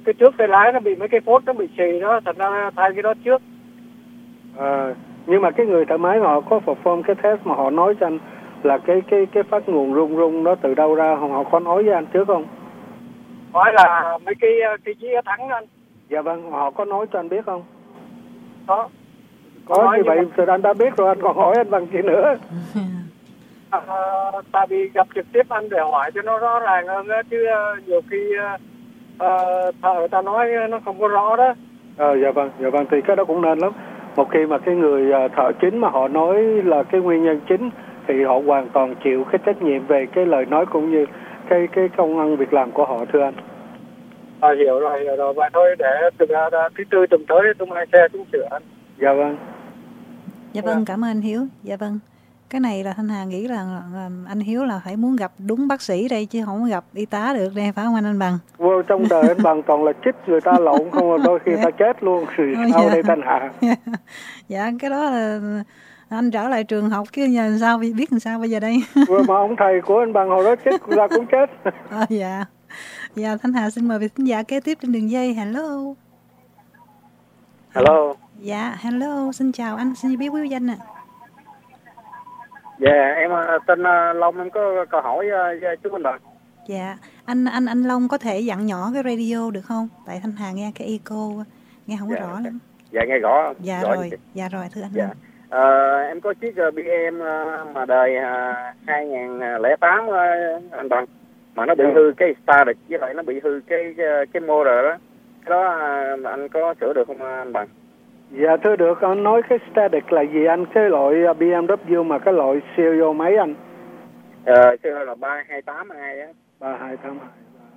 cái trước tay lái nó bị mấy cái phốt nó bị xì đó, thành ra thay cái đó trước. À, nhưng mà cái người thợ máy họ có perform cái test mà họ nói cho anh là cái cái cái phát nguồn rung rung đó từ đâu ra, họ có nói với anh trước không? Nói là mấy cái cái chĩa thắng anh. Dạ vâng, họ có nói cho anh biết không? Có. Có như vậy mà... thì anh đã biết rồi, anh còn hỏi anh bằng gì nữa? À, tại vì gặp trực tiếp anh để hỏi cho nó rõ ràng hơn đó, chứ uh, nhiều khi uh, thợ người ta nói nó không có rõ đó. Ờ, dạ vâng, dạ vâng, thì cái đó cũng nên lắm. Một khi mà cái người uh, thợ chính mà họ nói là cái nguyên nhân chính thì họ hoàn toàn chịu cái trách nhiệm về cái lời nói cũng như cái cái công ăn việc làm của họ, thưa anh. À, hiểu rồi, hiểu rồi. Vậy thôi, để từ thứ tư tuần tới tôi mang xe xuống sửa anh. Dạ vâng. Dạ vâng, cảm ơn anh Hiếu. Dạ vâng. Cái này là Thanh Hà nghĩ là, là anh Hiếu là phải muốn gặp đúng bác sĩ đây chứ không gặp y tá được đây, phải không anh Anh Bằng? Vô trong đời anh Bằng toàn là chích người ta lộn không, là đôi khi người ta chết luôn. Thì Ôi, sao dạ. đây Thanh Hà? Dạ, cái đó là anh trở lại trường học chứ giờ làm sao biết làm sao bây giờ đây? Mà ông thầy của anh Bằng hồi đó chết ra cũng chết. À, dạ. Dạ, Thanh Hà xin mời vị khán giả kế tiếp trên đường dây. Hello. Hello. Dạ, hello, xin chào anh, xin biết quý danh ạ. À. Dạ, em tên Long, em có câu hỏi với chú anh Bằng. Dạ, anh anh anh Long có thể dặn nhỏ cái radio được không? Tại Thanh Hà nghe cái echo nghe không có dạ, rõ lắm. Dạ, nghe rõ. Dạ rõ rồi, gì? dạ rồi thưa anh. Dạ. À, em có chiếc bê em mà đời hai không không tám anh Bằng, mà nó bị hư cái starter với lại nó bị hư cái cái motor đó. Cái đó anh có sửa được không anh Bằng? Dạ thưa được, anh nói cái static là gì anh? Cái loại bê em vê mà cái loại serial máy anh? Ờ, serial là ba hai tám hai á. ba hai tám hai.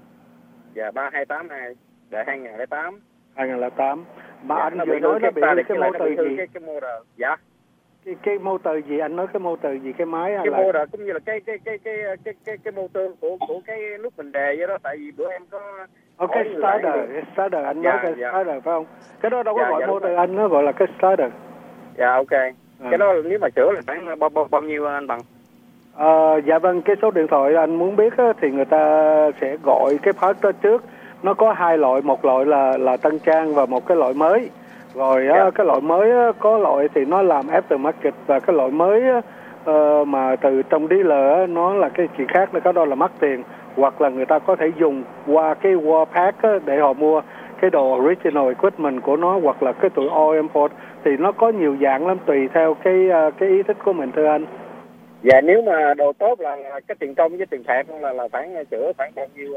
Dạ, ba hai tám hai. Để hai không không tám. hai không không tám. Mà dạ, anh nó vừa bị nói nó bị cái, cái motor gì? Cái, cái motor. Dạ. Cái cái motor gì anh nói, cái motor gì, cái máy hay cái là motor cũng như là cái cái cái cái cái cái cái motor của của cái nút bình đề vậy đó, tại vì bữa em có Ờ, cái starter, cái starter anh dạ, nói cái dạ. starter phải không? Cái đó đâu có dạ, gọi dạ, motor anh, nó gọi là cái starter. Dạ ok. À. Cái đó nếu mà sửa là khoảng bao, bao, bao nhiêu anh Bằng? À, dạ vâng, cái số điện thoại anh muốn biết á, thì người ta sẽ gọi cái part đó trước. Nó có hai loại, một loại là là tân trang và một cái loại mới. Rồi á, yeah. cái loại mới á, có loại thì nó làm aftermarket, và cái loại mới á, uh, mà từ trong dealer á, nó là cái chuyện khác, nó có đó là mắc tiền. Hoặc là người ta có thể dùng qua cái Warpack á, để họ mua cái đồ original equipment của nó, hoặc là cái tụi all import, thì nó có nhiều dạng lắm, tùy theo cái uh, cái ý thích của mình thưa anh. Dạ, nếu mà đồ tốt là, là cái tiền công với tiền phạt là là phải chữa khoảng bao nhiêu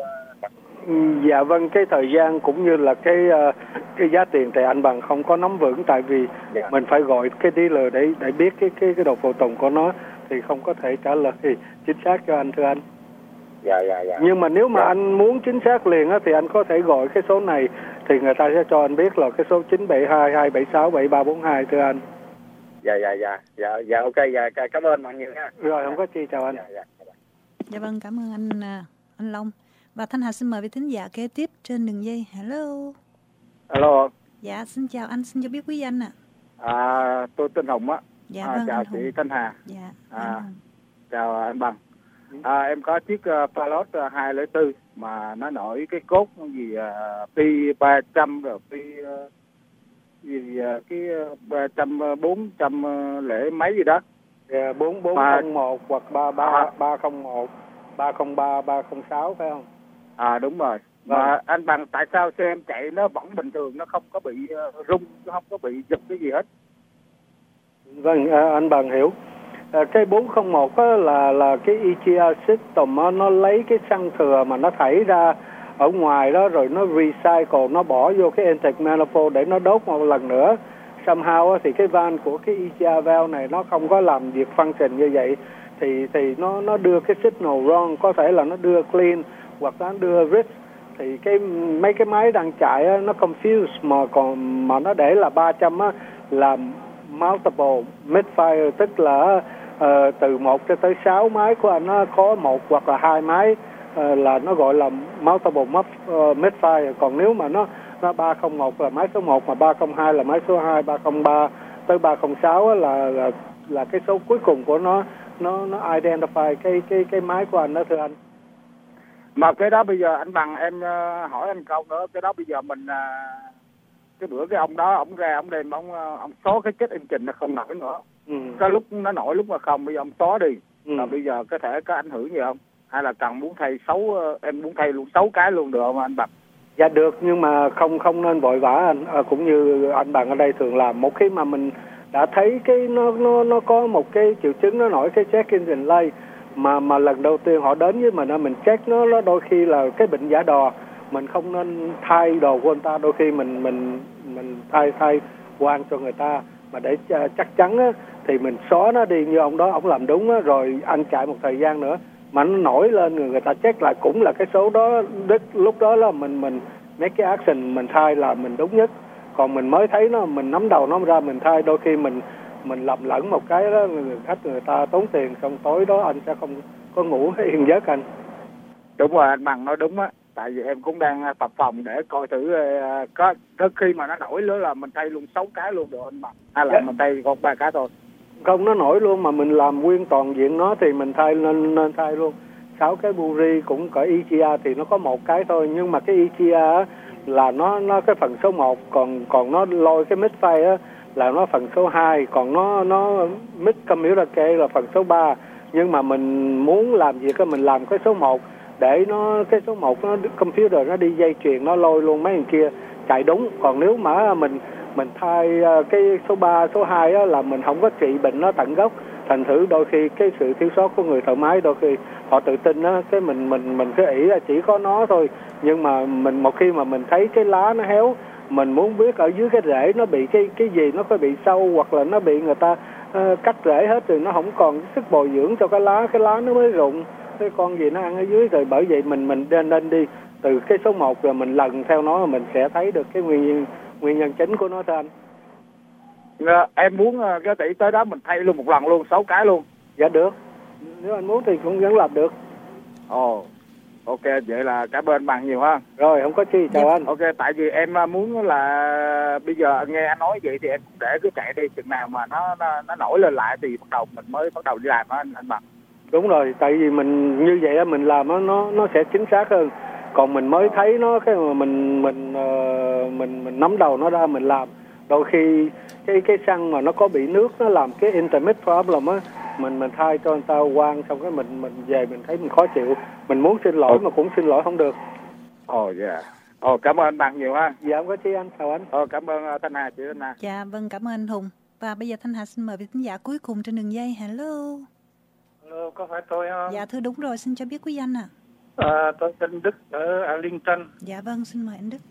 uh, Dạ vâng, cái thời gian cũng như là cái uh, cái giá tiền thì anh Bằng không có nắm vững, tại vì dạ. mình phải gọi cái dealer để để biết cái cái cái đồ phụ tùng của nó, thì không có thể trả lời chính xác cho anh thưa anh. Dạ dạ dạ. Nhưng mà nếu mà dạ. anh muốn chính xác liền á, thì anh có thể gọi cái số này, thì người ta sẽ cho anh biết là cái số chín bảy hai hai bảy sáu bảy ba bốn hai thưa anh. Dạ dạ dạ dạ dạ ok, dạ cảm ơn mọi người nha. Rồi không có chi, chào anh. Dạ, dạ. Dạ vâng, cảm ơn anh anh Long. Và Thanh Hà xin mời vị thính giả kế tiếp trên đường dây. Hello. Hello. Dạ, xin chào anh, xin cho biết quý danh ạ. À. à tôi tên Hùng á. Dạ à, vâng. Chào chị Hùng. Thanh Hà. Dạ. À, chào anh Bằng. À, em có chiếc uh, Pilot uh, hai không bốn mà nó nổi cái cốt gì uh, P ba trăm rồi P uh, gì uh, cái ba trăm bốn trăm lẻ mấy gì đó. Yeah, bốn bốn không một hoặc ba ba ba không một ba không ba ba không sáu phải không? À đúng rồi. Vâng. Mà anh Bằng, tại sao xe em chạy nó vẫn bình thường, nó không có bị uh, rung, nó không có bị giật cái gì hết? Vâng, uh, anh Bằng hiểu. À, cái bốn không một á, là là cái e giê rờ system á, nó lấy cái xăng thừa mà nó thải ra ở ngoài đó, rồi nó recycle, nó bỏ vô cái intake manifold để nó đốt một lần nữa. Somehow á, thì cái van của cái e giê rờ valve này nó không có làm việc function như vậy, thì thì nó nó đưa cái signal wrong, có thể là nó đưa clean hoặc nó đưa rich, thì cái mấy cái máy đang chạy á, nó confuse, mà còn mà nó để là ba trăm á, là multiple misfire, tức là uh, từ một cho tới sáu máy của anh nó có một hoặc là hai máy uh, là nó gọi là multiple uh, misfire. Còn nếu mà nó nó ba không một là máy số một, mà ba không hai là máy số hai, ba không ba tới ba không sáu là là là cái số cuối cùng của nó, nó nó identify cái cái cái máy của anh đó thưa anh. Mà cái đó bây giờ anh Bằng em uh, hỏi anh câu nữa, cái đó bây giờ mình uh, cái bữa cái ông đó ông ra ông đem ông ông xóa cái chết engine nó không nổi nữa. Ừ. Cái lúc nó nổi lúc mà không, bây giờ ông xóa đi. Ừ. Là bây giờ có thể có ảnh hưởng gì không? Hay là cần muốn thay sáu uh, em muốn thay luôn sáu cái luôn được không anh Bằng? Dạ được, nhưng mà không không nên vội vã anh, à, cũng như anh Bằng ở đây thường làm. Một khi mà mình đã thấy cái nó nó nó có một cái triệu chứng nó nổi cái check engine light mà mà lần đầu tiên họ đến với mình mình check nó, nó đôi khi là cái bệnh giả đò, mình không nên thay đồ của người ta, đôi khi mình mình mình thay thay quan cho người ta mà để chắc chắn á, thì mình xóa nó đi như ông đó ông làm đúng á, rồi anh chạy một thời gian nữa mà nó nổi lên người, người ta check lại cũng là cái số đó, lúc đó là mình mình mấy cái action mình thay là mình đúng nhất. Còn mình mới thấy nó mình nắm đầu nó ra mình thay, đôi khi mình mình lầm lẫn một cái đó, người khách người ta tốn tiền, xong tối đó anh sẽ không có ngủ yên giấc anh. Đúng rồi, anh Bằng nói đúng á, tại vì em cũng đang tập phòng để coi thử uh, có tới khi mà nó nổi nữa là mình thay luôn sáu cái luôn được anh Bằng, hay là yeah. mình thay còn ba cái thôi? Không, nó nổi luôn mà mình làm nguyên toàn diện nó thì mình thay nên nên thay luôn. Sáu cái buri cũng cỡ i giê a thì nó có một cái thôi, nhưng mà cái i giê a là nó nó cái phần số một, còn còn nó lôi cái midfire á là nó phần số hai, còn nó nó mid computer key là phần số ba. Nhưng mà mình muốn làm gì cái mình làm cái số một để nó cái số một nó computer nó đi dây chuyền nó lôi luôn mấy thằng kia chạy đúng. Còn nếu mà mình mình thay cái số ba, số hai á là mình không có trị bệnh nó tận gốc. Thành thử đôi khi cái sự thiếu sót của người thợ máy, đôi khi họ tự tin á, cái mình mình mình cứ nghĩ là chỉ có nó thôi, nhưng mà mình một khi mà mình thấy cái lá nó héo, mình muốn biết ở dưới cái rễ nó bị cái cái gì, nó có bị sâu hoặc là nó bị người ta uh, cắt rễ hết rồi nó không còn sức bồi dưỡng cho cái lá, cái lá nó mới rụng, cái con gì nó ăn ở dưới. Rồi bởi vậy mình mình nên nên đi từ cái số một rồi mình lần theo nó, mình sẽ thấy được cái nguyên nhân nguyên nhân chính của nó thôi anh. À, em muốn cái tỷ tới đó mình thay luôn một lần luôn, sáu cái luôn. Dạ được, nếu anh muốn thì cũng vẫn làm được. Ồ, ok, vậy là cảm ơn Bằng nhiều ha. Rồi, không có chi, chào dạ. anh. Ok, tại vì em muốn là bây giờ nghe anh nói vậy thì em cũng để cứ chạy đi, chừng nào mà nó nó, nó nổi lên lại thì bắt đầu mình mới bắt đầu đi làm đó anh, anh Bằng. Đúng rồi, tại vì mình như vậy mình làm nó nó nó sẽ chính xác hơn. Còn mình mới thấy nó cái mà mình mình uh, mình mình nắm đầu nó ra mình làm, đôi khi cái cái xăng mà nó có bị nước nó làm cái intermittent problem á, mình mình thay cho người ta quang xong cái mình mình về mình thấy mình khó chịu, mình muốn xin lỗi mà cũng xin lỗi không được. Ồ oh, dạ. Ồ oh, cảm ơn anh Bằng nhiều ha. Dạ không có chi anh, chào anh. Ồ oh, cảm ơn uh, Thanh Hà, chị Thanh Hà. Dạ vâng, cảm ơn anh Hùng. Và bây giờ Thanh Hà xin mời vị khán giả cuối cùng trên đường dây. Hello. Hello, có phải tôi không? Dạ thưa đúng rồi, xin cho biết quý danh ạ. À. À, tôi tên Đức ở Arlington. Dạ vâng, xin mời anh Đức.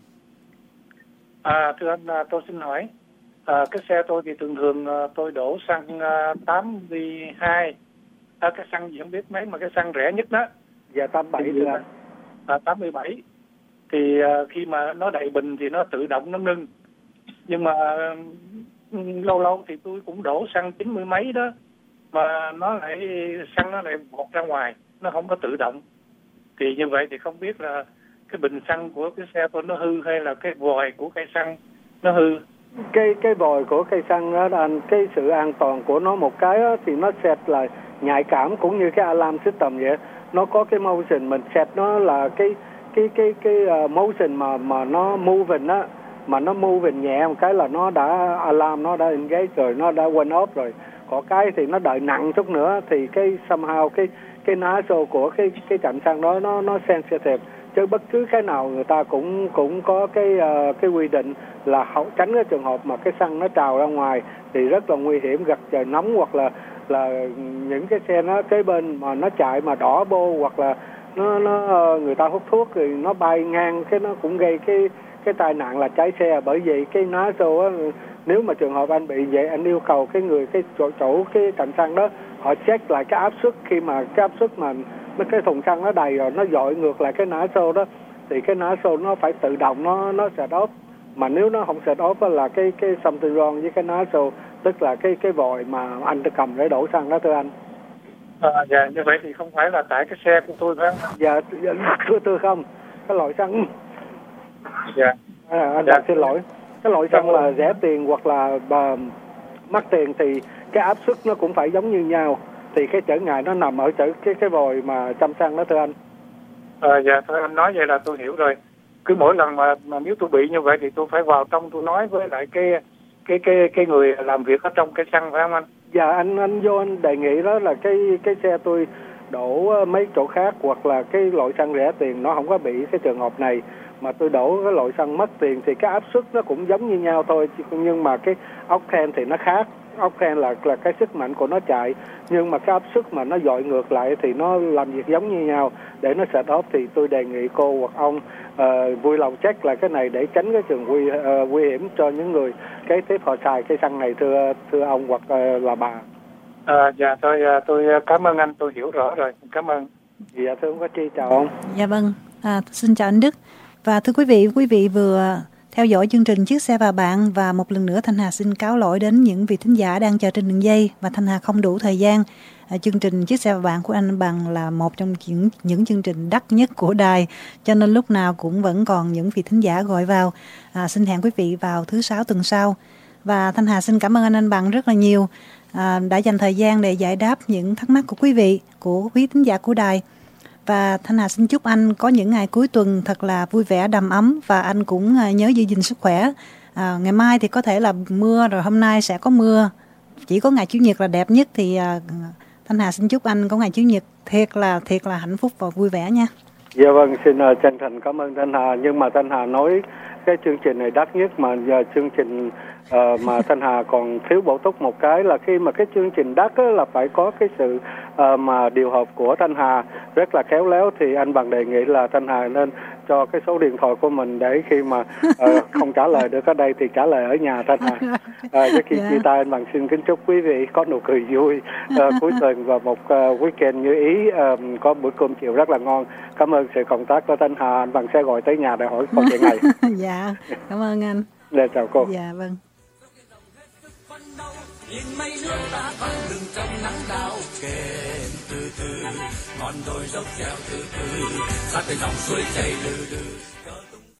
À thưa anh, tôi xin hỏi. À, cái xe tôi thì thường thường tôi đổ xăng uh, tám mươi hai, à, cái xăng gì không biết mấy mà cái xăng rẻ nhất đó. Dạ tám mươi bảy là à, tám mươi bảy. Thì uh, khi mà nó đầy bình thì nó tự động nó ngưng. Nhưng mà uh, lâu lâu thì tôi cũng đổ xăng chín mươi mấy đó, mà nó lại xăng nó lại vọt ra ngoài, nó không có tự động. Thì như vậy thì không biết là cái bình xăng của cái xe tôi nó hư hay là cái vòi của cây xăng nó hư. Cái cái vòi của cây xăng đó anh, cái sự an toàn của nó một cái đó, thì nó set là nhạy cảm cũng như cái alarm system vậy. Nó có cái motion mình set nó là cái cái cái cái uh, motion mà mà nó moving á, mà nó moving nhẹ một cái là nó đã alarm, nó đã engage rồi, nó đã went off rồi. Có cái thì nó đợi nặng chút nữa thì cái somehow cái cái nozzle của cái cái trạm xăng đó nó nó sensitive. Chứ bất cứ cái nào người ta cũng cũng có cái uh, cái quy định là không tránh cái trường hợp mà cái xăng nó trào ra ngoài thì rất là nguy hiểm, gặp trời nóng hoặc là là những cái xe nó kế bên mà nó chạy mà đỏ bô hoặc là nó nó uh, người ta hút thuốc thì nó bay ngang cái nó cũng gây cái cái tai nạn là cháy xe. Bởi vậy cái nozzle á, nếu mà trường hợp anh bị vậy anh yêu cầu cái người cái chỗ chỗ cái trạm xăng đó họ check lại cái áp suất, khi mà cái áp suất mà cái thùng xăng nó đầy rồi nó dội ngược lại cái nozzle đó thì cái nozzle nó phải tự động nó nó shut off. Mà nếu nó không shut off là cái cái something wrong với cái nozzle, tức là cái cái vòi mà anh cầm để đổ xăng đó thưa anh. À, dạ như vậy thì không phải là tại cái xe của tôi phải không? Dạ thưa tôi không, cái loại xăng. Dạ. À, anh dạ. Đặt xin lỗi. Cái loại xăng là rẻ tiền hoặc là bà, mắc tiền thì cái áp suất nó cũng phải giống như nhau. Thì cái trở ngại nó nằm ở chỗ cái cái vòi mà chăm xăng đó thưa anh. À, dạ thôi anh nói vậy là tôi hiểu rồi. Cứ mỗi lần mà mà nếu tôi bị như vậy thì tôi phải vào trong tôi nói với lại cái cái cái cái người làm việc ở trong cái xăng, phải không anh? Dạ anh anh vô anh đề nghị đó là cái cái xe tôi đổ mấy chỗ khác, hoặc là cái loại xăng rẻ tiền nó không có bị cái trường hợp này, mà tôi đổ cái loại xăng mất tiền thì cái áp suất nó cũng giống như nhau thôi, nhưng mà cái octane thì nó khác. Octane là là cái sức mạnh của nó chạy, nhưng mà cái áp suất mà nó dội ngược lại thì nó làm việc giống như nhau. Để nó sạch off thì tôi đề nghị cô hoặc ông uh, vui lòng check lại cái này để tránh cái trường nguy uh, nguy hiểm cho những người kế tiếp họ xài cái xăng này, thưa thưa ông hoặc uh, là bà. À, dạ tôi tôi cảm ơn anh, tôi hiểu rõ rồi, cảm ơn. Dạ thưa ông Có Chi, chào ông. Dạ vâng, à, xin chào anh Đức. Và thưa quý vị, quý vị vừa theo dõi chương trình Chiếc Xe Và Bạn, và một lần nữa Thanh Hà xin cáo lỗi đến những vị thính giả đang chờ trên đường dây và Thanh Hà không đủ thời gian. À, chương trình Chiếc Xe Và Bạn của anh Bằng là một trong những, những chương trình đắt nhất của đài, cho nên lúc nào cũng vẫn còn những vị thính giả gọi vào. À, xin hẹn quý vị vào thứ sáu tuần sau. Và Thanh Hà xin cảm ơn anh anh Bằng rất là nhiều, à, đã dành thời gian để giải đáp những thắc mắc của quý vị, của quý thính giả của đài. Và Thanh Hà xin chúc anh có những ngày cuối tuần thật là vui vẻ, đầm ấm, và anh cũng nhớ giữ gìn sức khỏe. À, ngày mai thì có thể là mưa, rồi hôm nay sẽ có mưa, chỉ có ngày Chủ nhật là đẹp nhất. Thì à, Thanh Hà xin chúc anh có ngày Chủ nhật thiệt là thiệt là hạnh phúc và vui vẻ nha. Dạ vâng, xin uh, chân thành cảm ơn Thanh Hà. Nhưng mà Thanh Hà nói cái chương trình này đắt nhất, mà giờ chương trình uh, mà Thanh Hà còn thiếu bổ túc một cái là khi mà cái chương trình đắt á, là phải có cái sự uh, mà điều hợp của Thanh Hà rất là khéo léo. Thì anh Bằng đề nghị là Thanh Hà nên cho cái số điện thoại của mình để khi mà uh, không trả lời được ở đây thì trả lời ở nhà Thanh Hà. Uh, trước khi chia tay, anh Bằng xin kính chúc quý vị có nụ cười vui uh, cuối tuần và một uh, weekend như ý, uh, có bữa cơm chiều rất là ngon. Cảm ơn sự cộng tác của Thanh Hà. Anh Bằng sẽ gọi tới nhà để hỏi câu chuyện này. Dạ, cảm ơn anh. Dạ, chào cô. Dạ, vâng. Nhìn mây nước ta thoáng lưng trong nắng đao kèm từ từ, ngọn đồi dốc dẻo từ từ, sát bên dòng suối chảy lừ đừ.